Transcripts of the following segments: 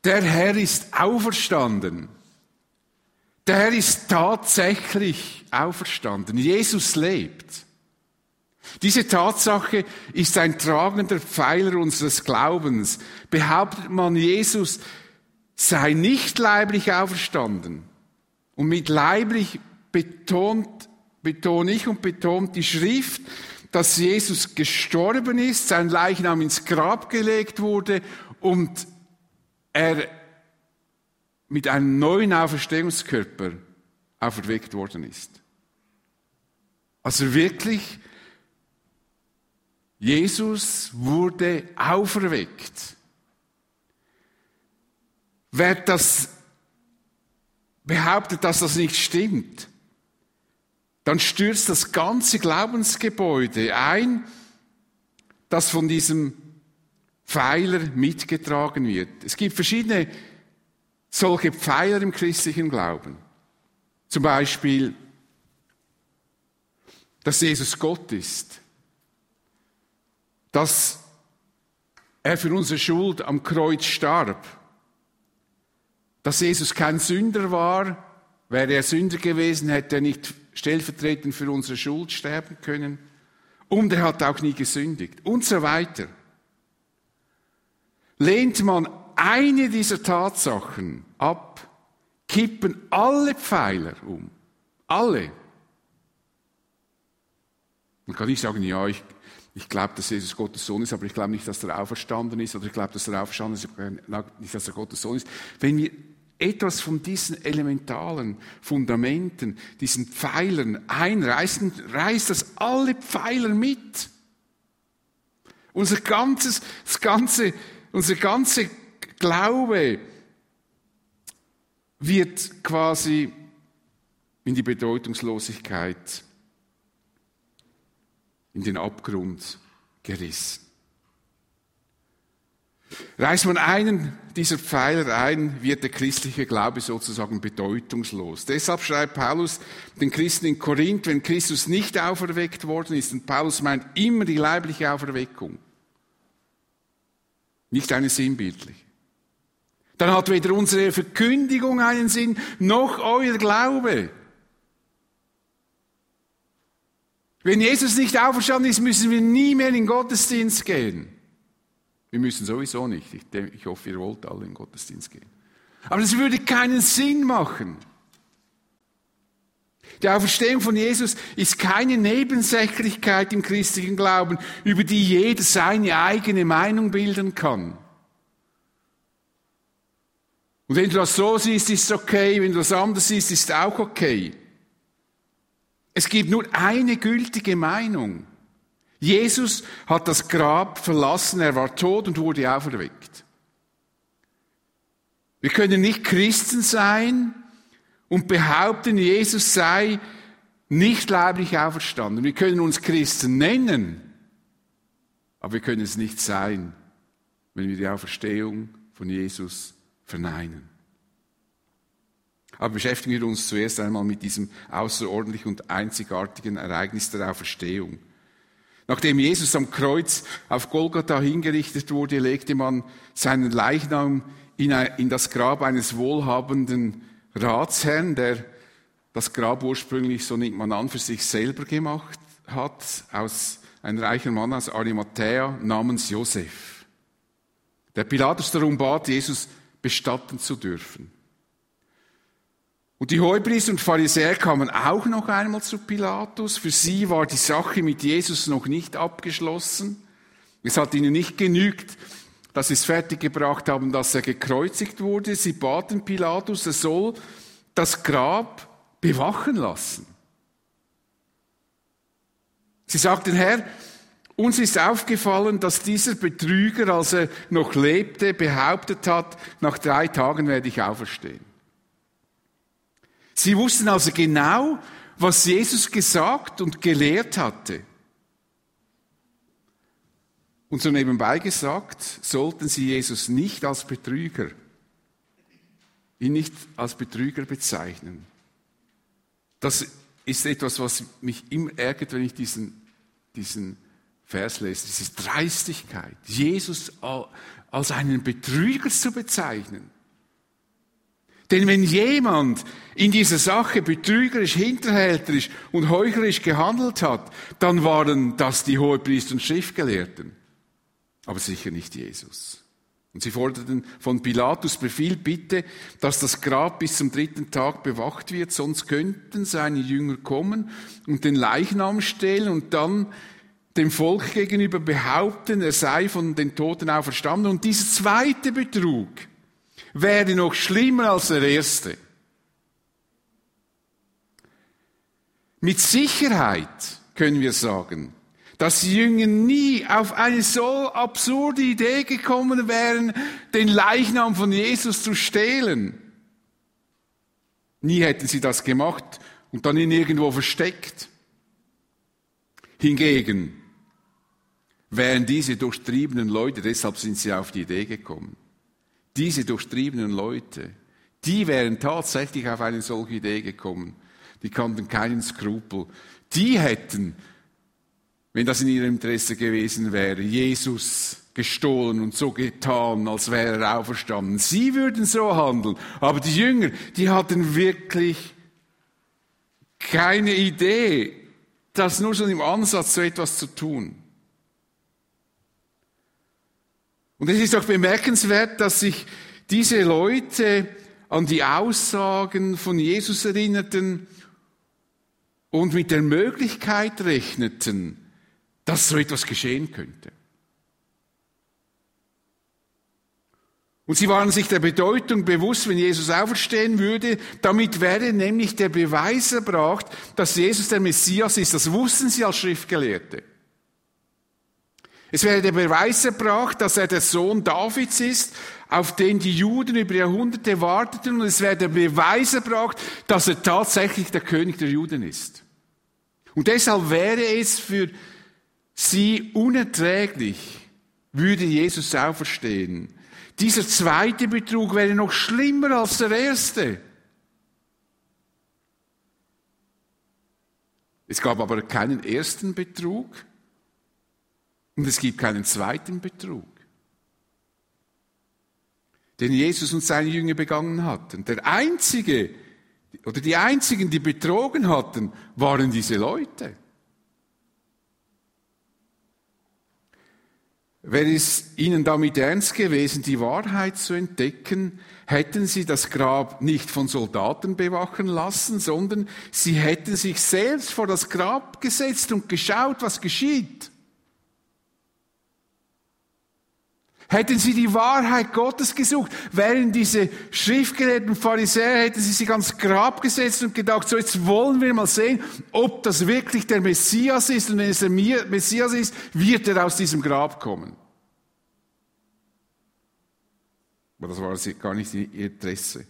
Der Herr ist auferstanden. Der Herr ist tatsächlich auferstanden. Jesus lebt. Diese Tatsache ist ein tragender Pfeiler unseres Glaubens. Behauptet man, Jesus sei nicht leiblich auferstanden, und mit leiblich betone ich und betont die Schrift, dass Jesus gestorben ist, sein Leichnam ins Grab gelegt wurde und er mit einem neuen Auferstehungskörper auferweckt worden ist. Also wirklich, Jesus wurde auferweckt. Wer das behauptet, dass das nicht stimmt, dann stürzt das ganze Glaubensgebäude ein, das von diesem Pfeiler mitgetragen wird. Es gibt verschiedene solche Pfeiler im christlichen Glauben. Zum Beispiel, dass Jesus Gott ist, dass er für unsere Schuld am Kreuz starb, dass Jesus kein Sünder war. Wäre er Sünder gewesen, hätte er nicht stellvertretend für unsere Schuld sterben können. Und er hat auch nie gesündigt und so weiter. Lehnt man eine dieser Tatsachen ab, kippen alle Pfeiler um. Alle. Man kann nicht sagen, ja, ich glaube, dass Jesus Gottes Sohn ist, aber ich glaube nicht, dass er auferstanden ist, oder ich glaube, dass er auferstanden ist, aber nicht, dass er Gottes Sohn ist. Wenn wir etwas von diesen elementalen Fundamenten, diesen Pfeilern einreißen, reißt das alle Pfeiler mit. Unser ganze Glaube wird quasi in die Bedeutungslosigkeit, in den Abgrund gerissen. Reißt man einen dieser Pfeiler ein, wird der christliche Glaube sozusagen bedeutungslos. Deshalb schreibt Paulus den Christen in Korinth, wenn Christus nicht auferweckt worden ist, und Paulus meint immer die leibliche Auferweckung, nicht eine sinnbildliche. Dann hat weder unsere Verkündigung einen Sinn, noch euer Glaube. Wenn Jesus nicht auferstanden ist, müssen wir nie mehr in den Gottesdienst gehen. Wir müssen sowieso nicht. Ich hoffe, ihr wollt alle in den Gottesdienst gehen. Aber das würde keinen Sinn machen. Die Auferstehung von Jesus ist keine Nebensächlichkeit im christlichen Glauben, über die jeder seine eigene Meinung bilden kann. Und wenn du das so siehst, ist es okay. Wenn du das anders siehst, ist es auch okay. Es gibt nur eine gültige Meinung. Jesus hat das Grab verlassen, er war tot und wurde auferweckt. Wir können nicht Christen sein und behaupten, Jesus sei nicht leiblich auferstanden. Wir können uns Christen nennen, aber wir können es nicht sein, wenn wir die Auferstehung von Jesus verneinen. Aber beschäftigen wir uns zuerst einmal mit diesem außerordentlichen und einzigartigen Ereignis der Auferstehung. Nachdem Jesus am Kreuz auf Golgatha hingerichtet wurde, legte man seinen Leichnam in das Grab eines wohlhabenden Ratsherrn, der das Grab ursprünglich, so nimmt man an, für sich selber gemacht hat, ein reicher Mann aus Arimathäa namens Josef. Der Pilatus darum bat, Jesus bestatten zu dürfen. Und die Hohepriester und Pharisäer kamen auch noch einmal zu Pilatus. Für sie war die Sache mit Jesus noch nicht abgeschlossen. Es hat ihnen nicht genügt, dass sie es fertiggebracht haben, dass er gekreuzigt wurde. Sie baten Pilatus, er soll das Grab bewachen lassen. Sie sagten, Herr, uns ist aufgefallen, dass dieser Betrüger, als er noch lebte, behauptet hat, nach 3 Tagen werde ich auferstehen. Sie wussten also genau, was Jesus gesagt und gelehrt hatte. Und so nebenbei gesagt, sollten sie Jesus nicht als Betrüger, ihn nicht als Betrüger bezeichnen. Das ist etwas, was mich immer ärgert, wenn ich diesen Vers lesen, diese Dreistigkeit, Jesus als einen Betrüger zu bezeichnen. Denn wenn jemand in dieser Sache betrügerisch, hinterhälterisch und heuchlerisch gehandelt hat, dann waren das die Hohepriester und Schriftgelehrten. Aber sicher nicht Jesus. Und sie forderten von Pilatus Befehl, bitte, dass das Grab bis zum 3. Tag bewacht wird, sonst könnten seine Jünger kommen und den Leichnam stehlen und dann dem Volk gegenüber behaupten, er sei von den Toten auferstanden. Und dieser zweite Betrug wäre noch schlimmer als der erste. Mit Sicherheit können wir sagen, dass die Jünger nie auf eine so absurde Idee gekommen wären, den Leichnam von Jesus zu stehlen. Nie hätten sie das gemacht und dann ihn irgendwo versteckt. Hingegen wären diese durchtriebenen Leute, deshalb sind sie auf die Idee gekommen, diese durchtriebenen Leute, die wären tatsächlich auf eine solche Idee gekommen. Die kannten keinen Skrupel. Die hätten, wenn das in ihrem Interesse gewesen wäre, Jesus gestohlen und so getan, als wäre er auferstanden. Sie würden so handeln. Aber die Jünger, die hatten wirklich keine Idee, das nur schon im Ansatz so etwas zu tun. Und es ist auch bemerkenswert, dass sich diese Leute an die Aussagen von Jesus erinnerten und mit der Möglichkeit rechneten, dass so etwas geschehen könnte. Und sie waren sich der Bedeutung bewusst, wenn Jesus auferstehen würde. Damit wäre nämlich der Beweis erbracht, dass Jesus der Messias ist. Das wussten sie als Schriftgelehrte. Es wäre der Beweis erbracht, dass er der Sohn Davids ist, auf den die Juden über Jahrhunderte warteten. Und es wäre der Beweis erbracht, dass er tatsächlich der König der Juden ist. Und deshalb wäre es für sie unerträglich, würde Jesus auferstehen. Dieser zweite Betrug wäre noch schlimmer als der erste. Es gab aber keinen ersten Betrug und es gibt keinen zweiten Betrug, den Jesus und seine Jünger begangen hatten. Der einzige oder die einzigen, die betrogen hatten, waren diese Leute. Wäre es ihnen damit ernst gewesen, die Wahrheit zu entdecken, hätten sie das Grab nicht von Soldaten bewachen lassen, sondern sie hätten sich selbst vor das Grab gesetzt und geschaut, was geschieht. Hätten sie die Wahrheit Gottes gesucht, wären diese Schriftgelehrten Pharisäer, hätten sie sich ans Grab gesetzt und gedacht, so jetzt wollen wir mal sehen, ob das wirklich der Messias ist. Und wenn es der Messias ist, wird er aus diesem Grab kommen. Aber das war gar nicht ihr Interesse.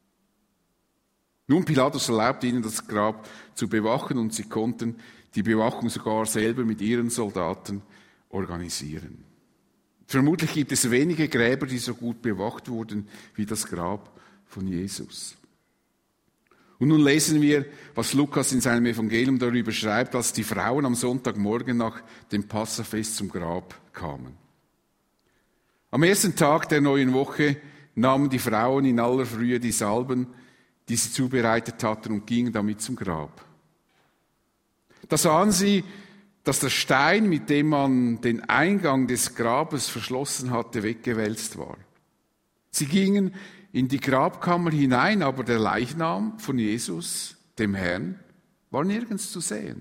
Nun, Pilatus erlaubte ihnen, das Grab zu bewachen und sie konnten die Bewachung sogar selber mit ihren Soldaten organisieren. Vermutlich gibt es wenige Gräber, die so gut bewacht wurden wie das Grab von Jesus. Und nun lesen wir, was Lukas in seinem Evangelium darüber schreibt, als die Frauen am Sonntagmorgen nach dem Passafest zum Grab kamen. Am ersten Tag der neuen Woche nahmen die Frauen in aller Frühe die Salben, die sie zubereitet hatten, und gingen damit zum Grab. Da sahen sie, dass der Stein, mit dem man den Eingang des Grabes verschlossen hatte, weggewälzt war. Sie gingen in die Grabkammer hinein, aber der Leichnam von Jesus, dem Herrn, war nirgends zu sehen.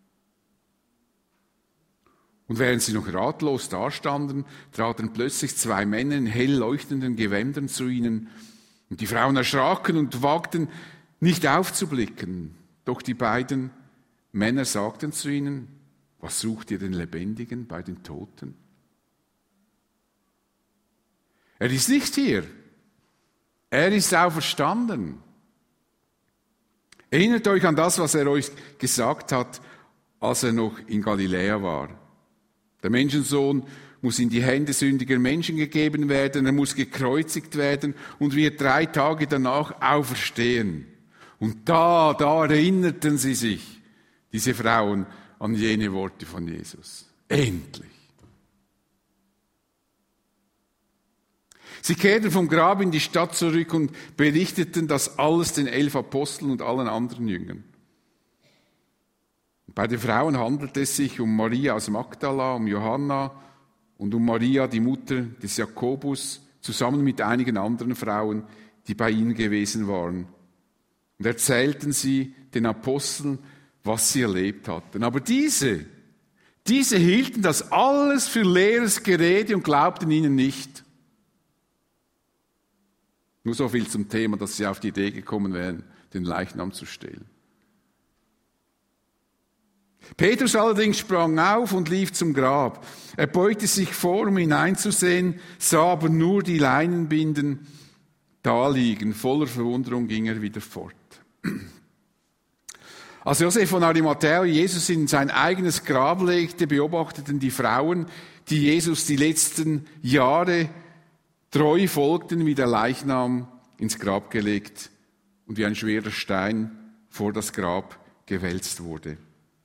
Und während sie noch ratlos dastanden, traten plötzlich zwei Männer in hell leuchtenden Gewändern zu ihnen. Und die Frauen erschraken und wagten nicht aufzublicken. Doch die beiden Männer sagten zu ihnen: Was sucht ihr den Lebendigen bei den Toten? Er ist nicht hier. Er ist auferstanden. Erinnert euch an das, was er euch gesagt hat, als er noch in Galiläa war. Der Menschensohn muss in die Hände sündiger Menschen gegeben werden, er muss gekreuzigt werden und wird 3 Tage danach auferstehen. Und da erinnerten sie sich, diese Frauen, an jene Worte von Jesus. Endlich. Sie kehrten vom Grab in die Stadt zurück und berichteten das alles den 11 Aposteln und allen anderen Jüngern. Bei den Frauen handelte es sich um Maria aus Magdala, um Johanna und um Maria, die Mutter des Jakobus, zusammen mit einigen anderen Frauen, die bei ihnen gewesen waren. Und erzählten sie den Aposteln, was sie erlebt hatten. Aber diese hielten das alles für leeres Gerede und glaubten ihnen nicht. Nur so viel zum Thema, dass sie auf die Idee gekommen wären, den Leichnam zu stehlen. Petrus allerdings sprang auf und lief zum Grab. Er beugte sich vor, um hineinzusehen, sah aber nur die Leinenbinden da liegen. Voller Verwunderung ging er wieder fort. Als Josef von Arimathäa Jesus in sein eigenes Grab legte, beobachteten die Frauen, die Jesus die letzten Jahre treu folgten, wie der Leichnam ins Grab gelegt und wie ein schwerer Stein vor das Grab gewälzt wurde.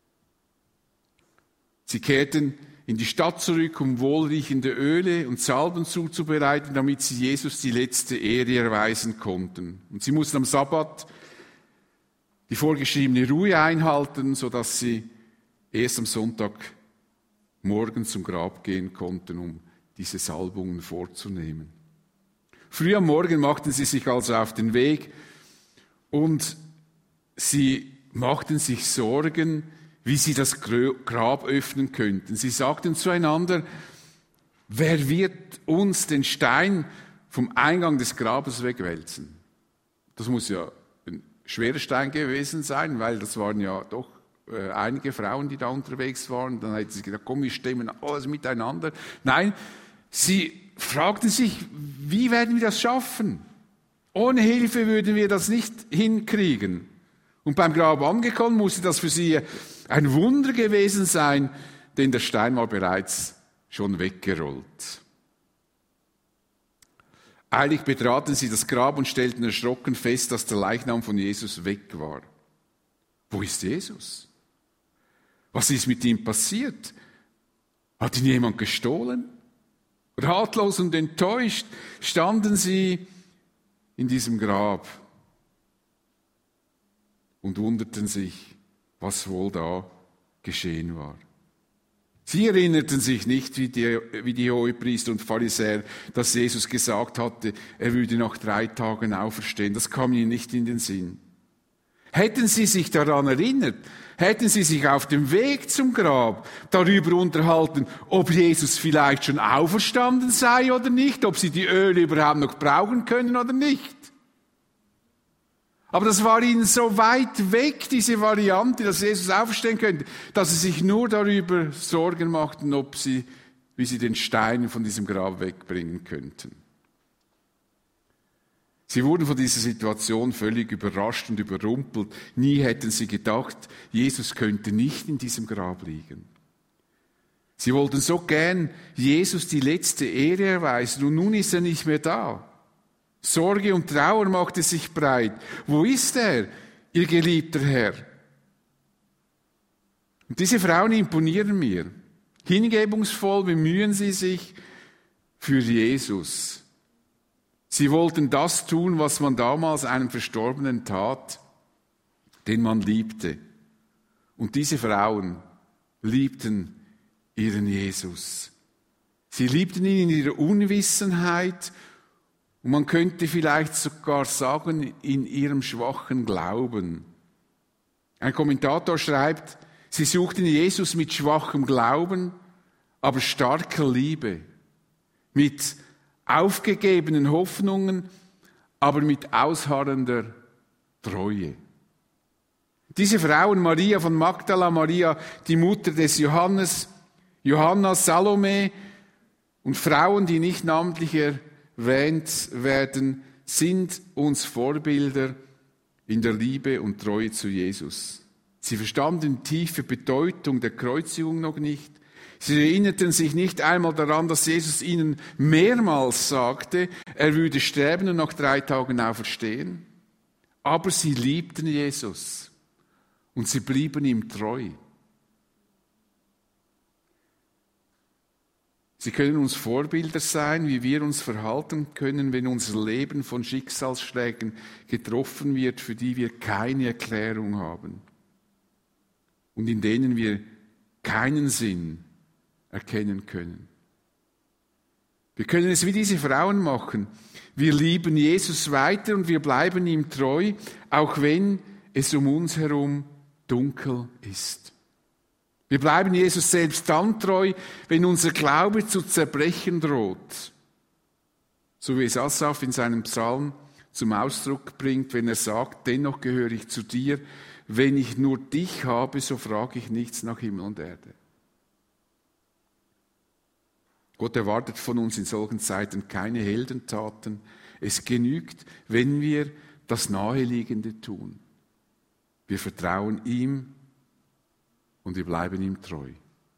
Sie kehrten in die Stadt zurück, um wohlriechende Öle und Salben zuzubereiten, damit sie Jesus die letzte Ehre erweisen konnten. Und sie mussten am Sabbat die vorgeschriebene Ruhe einhalten, sodass sie erst am Sonntagmorgen zum Grab gehen konnten, um diese Salbungen vorzunehmen. Früh am Morgen machten sie sich also auf den Weg und sie machten sich Sorgen, wie sie das Grab öffnen könnten. Sie sagten zueinander, wer wird uns den Stein vom Eingang des Grabes wegwälzen? Das muss ja ein schwerer Stein gewesen sein, weil das waren ja doch einige Frauen, die da unterwegs waren. Dann hätten sie gedacht, komm, wir stemmen alles miteinander. Nein, sie fragten sich, wie werden wir das schaffen? Ohne Hilfe würden wir das nicht hinkriegen. Und beim Grab angekommen, musste das für sie ein Wunder gewesen sein, denn der Stein war bereits schon weggerollt. Eilig betraten sie das Grab und stellten erschrocken fest, dass der Leichnam von Jesus weg war. Wo ist Jesus? Was ist mit ihm passiert? Hat ihn jemand gestohlen? Ratlos und enttäuscht standen sie in diesem Grab und wunderten sich, was wohl da geschehen war. Sie erinnerten sich nicht, wie die Hohepriester und Pharisäer, dass Jesus gesagt hatte, er würde nach 3 Tagen auferstehen. Das kam ihnen nicht in den Sinn. Hätten sie sich daran erinnert, hätten sie sich auf dem Weg zum Grab darüber unterhalten, ob Jesus vielleicht schon auferstanden sei oder nicht, ob sie die Öle überhaupt noch brauchen können oder nicht. Aber das war ihnen so weit weg, diese Variante, dass Jesus auferstehen könnte, dass sie sich nur darüber Sorgen machten, wie sie den Stein von diesem Grab wegbringen könnten. Sie wurden von dieser Situation völlig überrascht und überrumpelt. Nie hätten sie gedacht, Jesus könnte nicht in diesem Grab liegen. Sie wollten so gern Jesus die letzte Ehre erweisen und nun ist er nicht mehr da. Sorge und Trauer machte sich breit. Wo ist er, ihr geliebter Herr? Und diese Frauen imponieren mir. Hingebungsvoll bemühen sie sich für Jesus. Sie wollten das tun, was man damals einem Verstorbenen tat, den man liebte. Und diese Frauen liebten ihren Jesus. Sie liebten ihn in ihrer Unwissenheit und man könnte vielleicht sogar sagen, in ihrem schwachen Glauben. Ein Kommentator schreibt, sie suchten Jesus mit schwachem Glauben, aber starker Liebe, mit aufgegebenen Hoffnungen, aber mit ausharrender Treue. Diese Frauen, Maria von Magdala, Maria, die Mutter des Johannes, Johanna, Salome und Frauen, die nicht namentlich erwähnt werden, sind uns Vorbilder in der Liebe und Treue zu Jesus. Sie verstanden die tiefe Bedeutung der Kreuzigung noch nicht. Sie erinnerten sich nicht einmal daran, dass Jesus ihnen mehrmals sagte, er würde sterben und nach 3 Tagen auferstehen. Aber sie liebten Jesus und sie blieben ihm treu. Sie können uns Vorbilder sein, wie wir uns verhalten können, wenn unser Leben von Schicksalsschlägen getroffen wird, für die wir keine Erklärung haben und in denen wir keinen Sinn erkennen können. Wir können es wie diese Frauen machen. Wir lieben Jesus weiter und wir bleiben ihm treu, auch wenn es um uns herum dunkel ist. Wir bleiben Jesus selbst dann treu, wenn unser Glaube zu zerbrechen droht. So wie es Asaf in seinem Psalm zum Ausdruck bringt, wenn er sagt, dennoch gehöre ich zu dir. Wenn ich nur dich habe, so frage ich nichts nach Himmel und Erde. Gott erwartet von uns in solchen Zeiten keine Heldentaten. Es genügt, wenn wir das Naheliegende tun. Wir vertrauen ihm und wir bleiben ihm treu.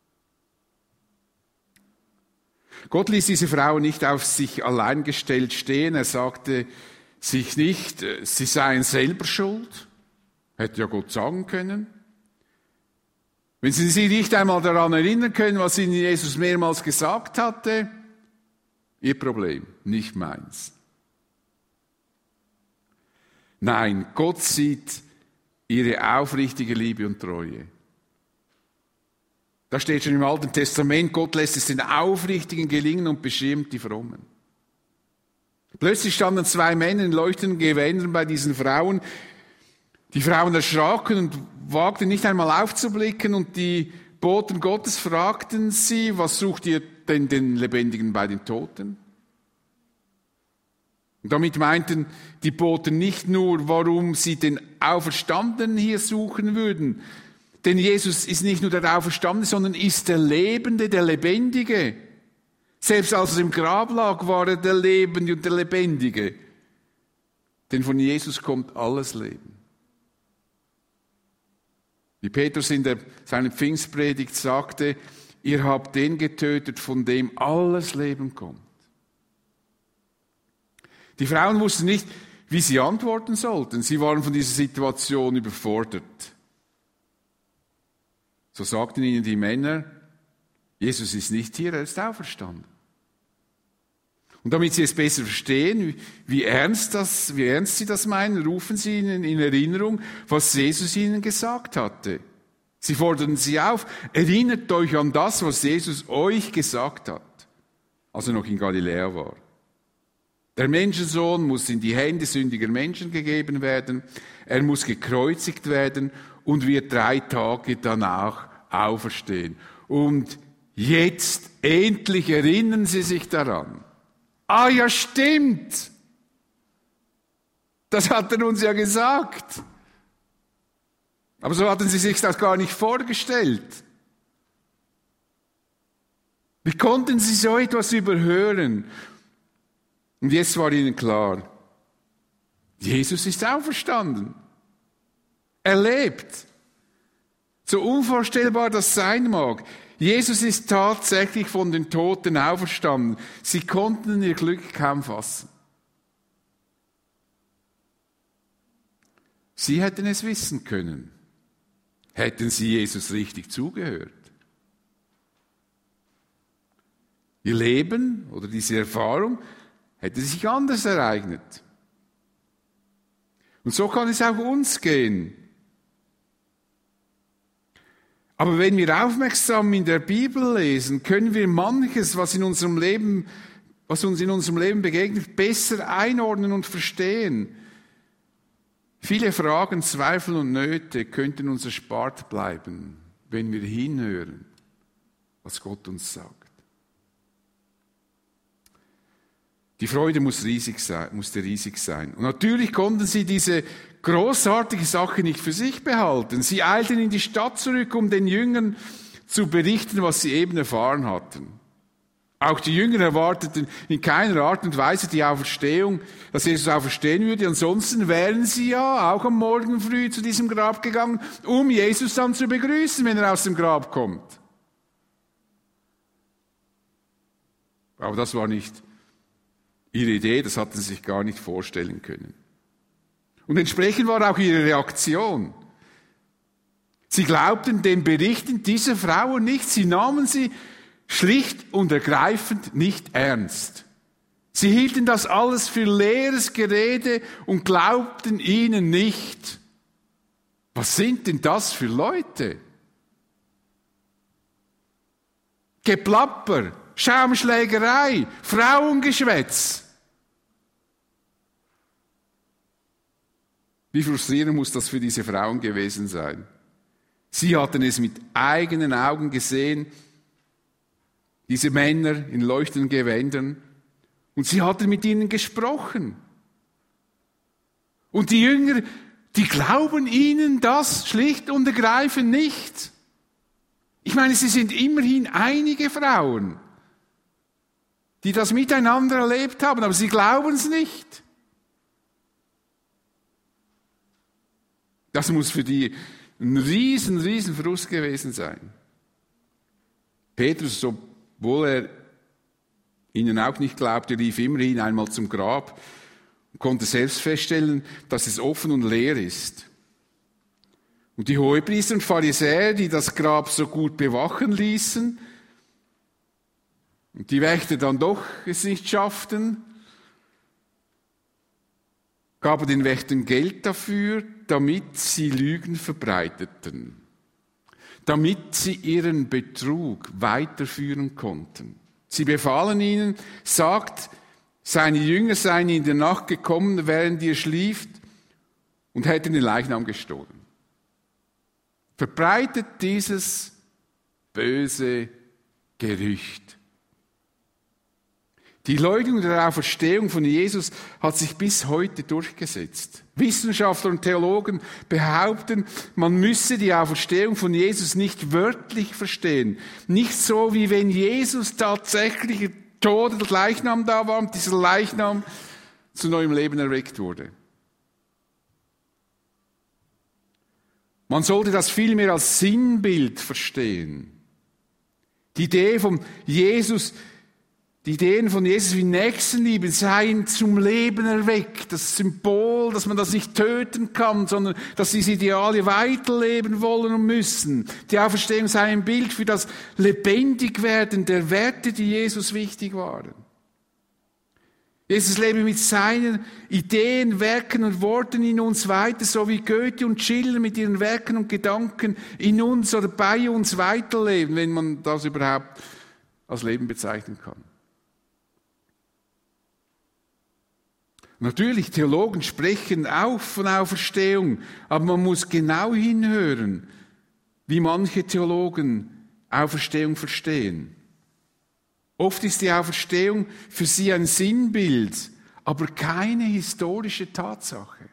Gott ließ diese Frau nicht auf sich allein gestellt stehen. Er sagte sich nicht, sie seien selber schuld. Hätte ja Gott sagen können. Wenn Sie sich nicht einmal daran erinnern können, was Ihnen Jesus mehrmals gesagt hatte, Ihr Problem, nicht meins. Nein, Gott sieht Ihre aufrichtige Liebe und Treue. Da steht schon im Alten Testament, Gott lässt es den Aufrichtigen gelingen und beschirmt die Frommen. Plötzlich standen 2 Männer in leuchtenden Gewändern bei diesen Frauen. Die Frauen erschraken und wagten nicht einmal aufzublicken und die Boten Gottes fragten sie, was sucht ihr denn den Lebendigen bei den Toten? Und damit meinten die Boten nicht nur, warum sie den Auferstandenen hier suchen würden, denn Jesus ist nicht nur der Auferstandene, sondern ist der Lebende, der Lebendige. Selbst als er im Grab lag, war er der Lebende und der Lebendige. Denn von Jesus kommt alles Leben. Wie Petrus in seiner Pfingstpredigt sagte, ihr habt den getötet, von dem alles Leben kommt. Die Frauen wussten nicht, wie sie antworten sollten. Sie waren von dieser Situation überfordert. So sagten ihnen die Männer, Jesus ist nicht hier, er ist auferstanden. Und damit sie es besser verstehen, wie ernst sie das meinen, rufen sie ihnen in Erinnerung, was Jesus ihnen gesagt hatte. Sie forderten sie auf, erinnert euch an das, was Jesus euch gesagt hat, als er noch in Galiläa war. Der Menschensohn muss in die Hände sündiger Menschen gegeben werden, er muss gekreuzigt werden und wird 3 Tage danach auferstehen. Und jetzt endlich erinnern sie sich daran. Ah ja, stimmt. Das hat er uns ja gesagt. Aber so hatten sie sich das gar nicht vorgestellt. Wie konnten sie so etwas überhören? Und jetzt war ihnen klar, Jesus ist auferstanden. Er lebt. So unvorstellbar das sein mag. Jesus ist tatsächlich von den Toten auferstanden. Sie konnten ihr Glück kaum fassen. Sie hätten es wissen können, hätten sie Jesus richtig zugehört. Ihr Leben oder diese Erfahrung hätte sich anders ereignet. Und so kann es auch uns gehen. Aber wenn wir aufmerksam in der Bibel lesen, können wir manches, was uns in unserem Leben begegnet, besser einordnen und verstehen. Viele Fragen, Zweifel und Nöte könnten uns erspart bleiben, wenn wir hinhören, was Gott uns sagt. Die Freude musste riesig sein. Und natürlich konnten sie diese großartige Sache nicht für sich behalten. Sie eilten in die Stadt zurück, um den Jüngern zu berichten, was sie eben erfahren hatten. Auch die Jünger erwarteten in keiner Art und Weise die Auferstehung, dass Jesus auferstehen würde. Ansonsten wären sie ja auch am Morgen früh zu diesem Grab gegangen, um Jesus dann zu begrüßen, wenn er aus dem Grab kommt. Aber das war nicht ihre Idee, das hatten sie sich gar nicht vorstellen können. Und entsprechend war auch ihre Reaktion. Sie glaubten den Berichten dieser Frauen nicht, sie nahmen sie schlicht und ergreifend nicht ernst. Sie hielten das alles für leeres Gerede und glaubten ihnen nicht. Was sind denn das für Leute? Geplapper, Schaumschlägerei, Frauengeschwätz. Wie frustrierend muss das für diese Frauen gewesen sein? Sie hatten es mit eigenen Augen gesehen, diese Männer in leuchtenden Gewändern, und sie hatten mit ihnen gesprochen. Und die Jünger, die glauben ihnen das schlicht und ergreifend nicht. Ich meine, sie sind immerhin einige Frauen, die das miteinander erlebt haben, aber sie glauben es nicht. Das muss für die ein riesen Frust gewesen sein. Petrus, obwohl er ihnen auch nicht glaubte, lief immerhin einmal zum Grab und konnte selbst feststellen, dass es offen und leer ist. Und die Hohepriester und Pharisäer, die das Grab so gut bewachen ließen und die Wächter dann doch es nicht schafften, gaben den Wächtern Geld dafür, damit sie Lügen verbreiteten, damit sie ihren Betrug weiterführen konnten. Sie befahlen ihnen, sagt, seine Jünger seien in der Nacht gekommen, während ihr schlieft, und hätten den Leichnam gestohlen. Verbreitet dieses böse Gerücht. Die Leugnung der Auferstehung von Jesus hat sich bis heute durchgesetzt. Wissenschaftler und Theologen behaupten, man müsse die Auferstehung von Jesus nicht wörtlich verstehen. Nicht so, wie wenn Jesus tatsächlich tot oder Leichnam da war und dieser Leichnam zu neuem Leben erweckt wurde. Man sollte das vielmehr als Sinnbild verstehen. Die Ideen von Jesus wie Nächstenliebe seien zum Leben erweckt. Das Symbol, dass man das nicht töten kann, sondern dass diese Ideale weiterleben wollen und müssen. Die Auferstehung sei ein Bild für das Lebendigwerden der Werte, die Jesus wichtig waren. Jesus lebe mit seinen Ideen, Werken und Worten in uns weiter, so wie Goethe und Schiller mit ihren Werken und Gedanken in uns oder bei uns weiterleben, wenn man das überhaupt als Leben bezeichnen kann. Natürlich, Theologen sprechen auch von Auferstehung, aber man muss genau hinhören, wie manche Theologen Auferstehung verstehen. Oft ist die Auferstehung für sie ein Sinnbild, aber keine historische Tatsache.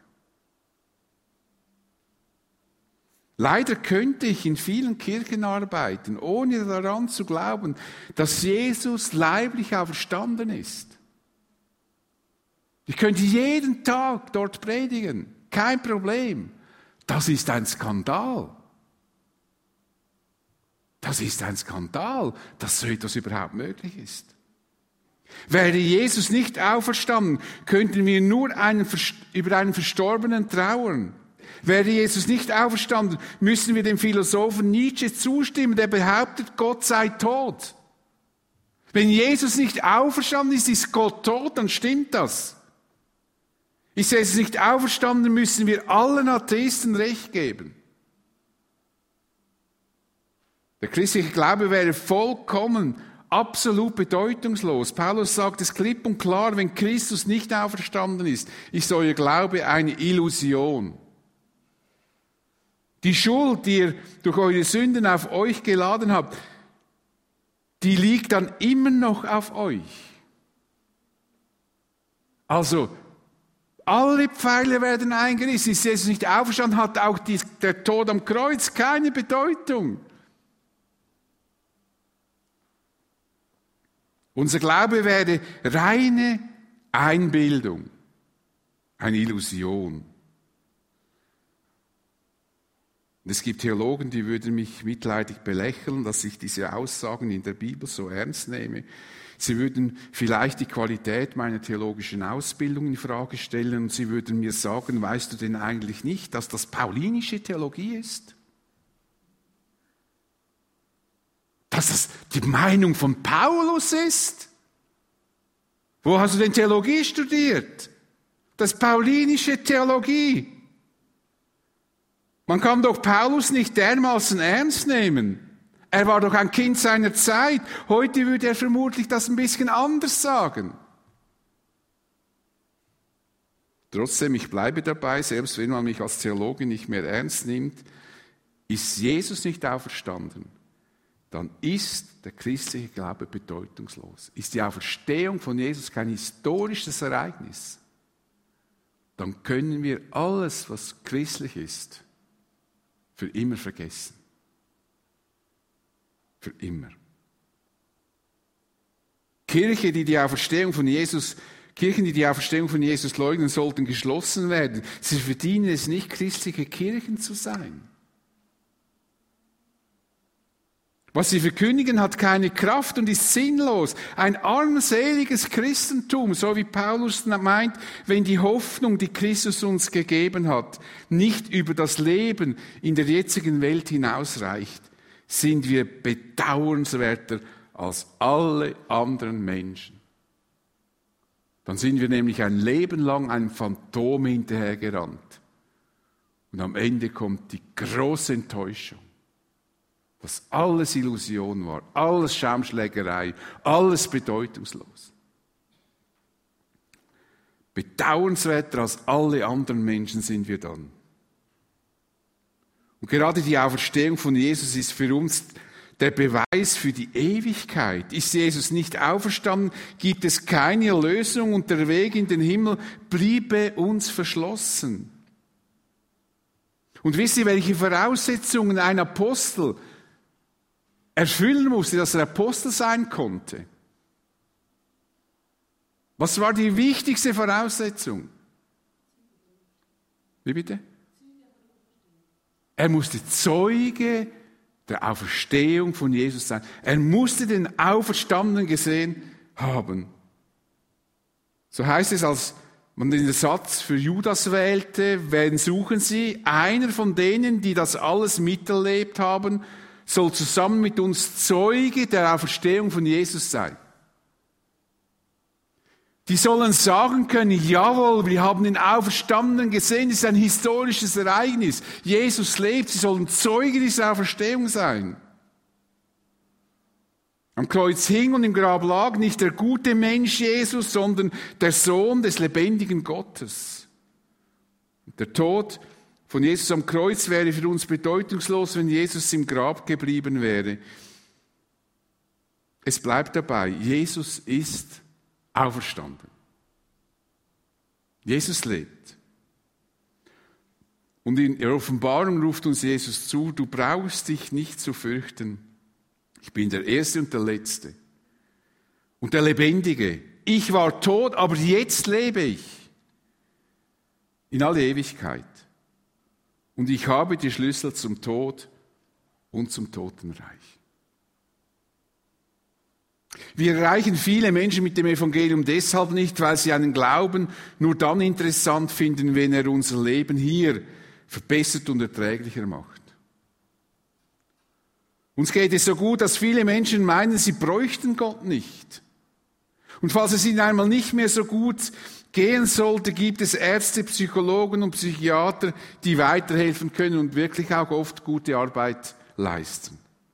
Leider könnte ich in vielen Kirchen arbeiten, ohne daran zu glauben, dass Jesus leiblich auferstanden ist. Ich könnte jeden Tag dort predigen, kein Problem. Das ist ein Skandal. Das ist ein Skandal, dass so etwas überhaupt möglich ist. Wäre Jesus nicht auferstanden, könnten wir nur über einen Verstorbenen trauern. Wäre Jesus nicht auferstanden, müssen wir dem Philosophen Nietzsche zustimmen, der behauptet, Gott sei tot. Wenn Jesus nicht auferstanden ist, ist Gott tot, dann stimmt das. Ist Jesus nicht auferstanden, müssen wir allen Atheisten Recht geben. Der christliche Glaube wäre vollkommen, absolut bedeutungslos. Paulus sagt es klipp und klar, wenn Christus nicht auferstanden ist euer Glaube eine Illusion. Die Schuld, die ihr durch eure Sünden auf euch geladen habt, die liegt dann immer noch auf euch. Also, alle Pfeile werden eingerissen. Ist Jesus nicht auferstanden, hat auch der Tod am Kreuz keine Bedeutung. Unser Glaube wäre reine Einbildung, eine Illusion. Und es gibt Theologen, die würden mich mitleidig belächeln, dass ich diese Aussagen in der Bibel so ernst nehme. Sie würden vielleicht die Qualität meiner theologischen Ausbildung in Frage stellen und sie würden mir sagen, weißt du denn eigentlich nicht, dass das paulinische Theologie ist? dass das die Meinung von Paulus ist? Wo hast du denn Theologie studiert? Das ist paulinische Theologie. Man kann doch Paulus nicht dermaßen ernst nehmen. Er war doch ein Kind seiner Zeit. Heute würde er vermutlich das ein bisschen anders sagen. Trotzdem, ich bleibe dabei, selbst wenn man mich als Theologe nicht mehr ernst nimmt, ist Jesus nicht auferstanden, dann ist der christliche Glaube bedeutungslos. Ist die Auferstehung von Jesus kein historisches Ereignis, dann können wir alles, was christlich ist, für immer vergessen. Für immer. Kirchen, die die Auferstehung von Jesus leugnen, sollten geschlossen werden. Sie verdienen es nicht, christliche Kirchen zu sein. Was sie verkündigen, hat keine Kraft und ist sinnlos. Ein armseliges Christentum, so wie Paulus meint, wenn die Hoffnung, die Christus uns gegeben hat, nicht über das Leben in der jetzigen Welt hinausreicht, sind wir bedauernswerter als alle anderen Menschen. Dann sind wir nämlich ein Leben lang einem Phantom hinterhergerannt. Und am Ende kommt die große Enttäuschung, dass alles Illusion war, alles Schaumschlägerei, alles bedeutungslos. Bedauernswerter als alle anderen Menschen sind wir dann. Und gerade die Auferstehung von Jesus ist für uns der Beweis für die Ewigkeit. Ist Jesus nicht auferstanden, gibt es keine Erlösung und der Weg in den Himmel bliebe uns verschlossen. Und wisst ihr, welche Voraussetzungen ein Apostel erfüllen musste, dass er Apostel sein konnte? Was war die wichtigste Voraussetzung? Wie bitte? Er musste Zeuge der Auferstehung von Jesus sein. Er musste den Auferstandenen gesehen haben. So heißt es, als man den Satz für Judas wählte, wen suchen Sie? Einer von denen, die das alles miterlebt haben, soll zusammen mit uns Zeuge der Auferstehung von Jesus sein. Die sollen sagen können, jawohl, wir haben den Auferstandenen gesehen, das ist ein historisches Ereignis. Jesus lebt, sie sollen Zeuge dieser Auferstehung sein. Am Kreuz hing und im Grab lag nicht der gute Mensch Jesus, sondern der Sohn des lebendigen Gottes. Der Tod von Jesus am Kreuz wäre für uns bedeutungslos, wenn Jesus im Grab geblieben wäre. Es bleibt dabei, Jesus ist auferstanden. Jesus lebt. Und in der Offenbarung ruft uns Jesus zu, du brauchst dich nicht zu fürchten. Ich bin der Erste und der Letzte. Und der Lebendige. Ich war tot, aber jetzt lebe ich. In alle Ewigkeit. Und ich habe die Schlüssel zum Tod und zum Totenreich. Wir erreichen viele Menschen mit dem Evangelium deshalb nicht, weil sie einen Glauben nur dann interessant finden, wenn er unser Leben hier verbessert und erträglicher macht. Uns geht es so gut, dass viele Menschen meinen, sie bräuchten Gott nicht. Und falls es ihnen einmal nicht mehr so gut gehen sollte, gibt es Ärzte, Psychologen und Psychiater, die weiterhelfen können und wirklich auch oft gute Arbeit leisten.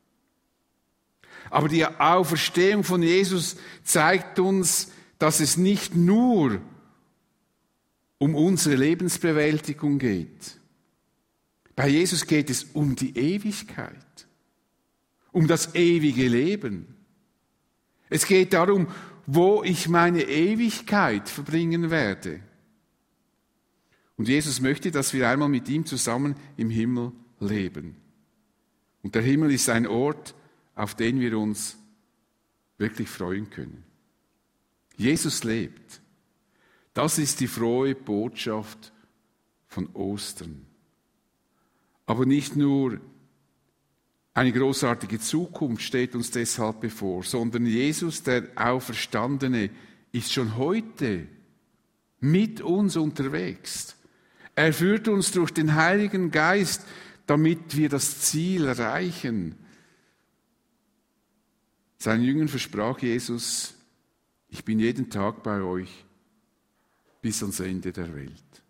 Aber die Auferstehung von Jesus zeigt uns, dass es nicht nur um unsere Lebensbewältigung geht. Bei Jesus geht es um die Ewigkeit, um das ewige Leben. Es geht darum, wo ich meine Ewigkeit verbringen werde. Und Jesus möchte, dass wir einmal mit ihm zusammen im Himmel leben. Und der Himmel ist ein Ort, auf den wir uns wirklich freuen können. Jesus lebt. Das ist die frohe Botschaft von Ostern. Aber nicht nur eine großartige Zukunft steht uns deshalb bevor, sondern Jesus, der Auferstandene, ist schon heute mit uns unterwegs. Er führt uns durch den Heiligen Geist, damit wir das Ziel erreichen. Seinen Jüngern versprach Jesus, ich bin jeden Tag bei euch bis ans Ende der Welt.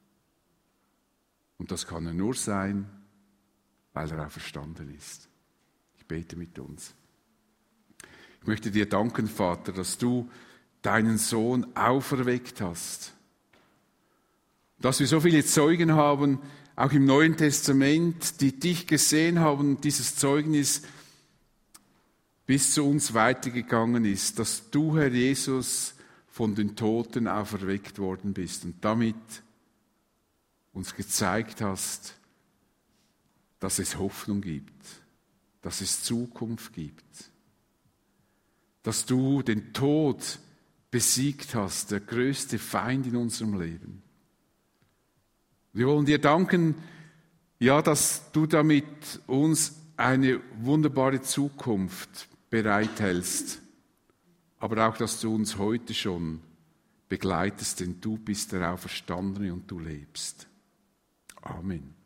Und das kann er nur sein, weil er auferstanden ist. Ich bete mit uns. Ich möchte dir danken, Vater, dass du deinen Sohn auferweckt hast. Dass wir so viele Zeugen haben, auch im Neuen Testament, die dich gesehen haben und dieses Zeugnis bis zu uns weitergegangen ist, dass du, Herr Jesus, von den Toten auferweckt worden bist und damit uns gezeigt hast, dass es Hoffnung gibt, dass es Zukunft gibt, dass du den Tod besiegt hast, der größte Feind in unserem Leben. Wir wollen dir danken, ja, dass du damit uns eine wunderbare Zukunft bereithältst, aber auch, dass du uns heute schon begleitest, denn du bist der Auferstandene und du lebst. Amen.